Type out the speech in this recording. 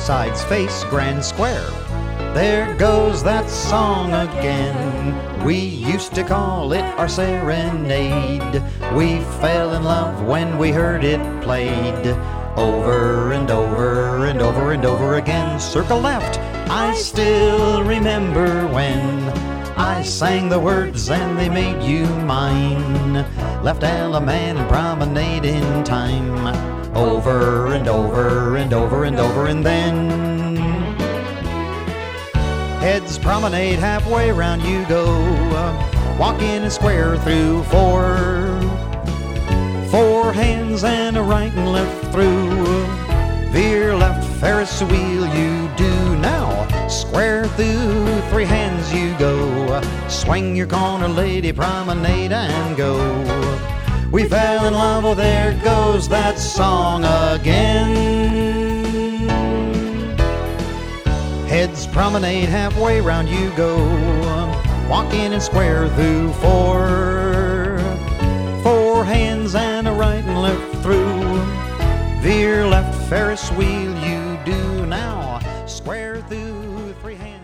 sides face Grand Square. There goes that song again. We used to call it our serenade. We fell in love when we heard it played. Over and over and over and over again. Circle left, I still remember when I sang the words and they made you mine. Left Alaman and promenade in time. Over and over and over and over and then Heads promenade, halfway round you go. Walk in and square through four hands and a right and left through. Veer left, Ferris wheel you do now. Square through, three hands you go. Swing your corner, lady, promenade and go. We fell in love, oh there goes that song again. Heads promenade, halfway round you go. Walk in and square through four hands and a right and left through. Veer left, Ferris wheel you do now. Square through, three hands.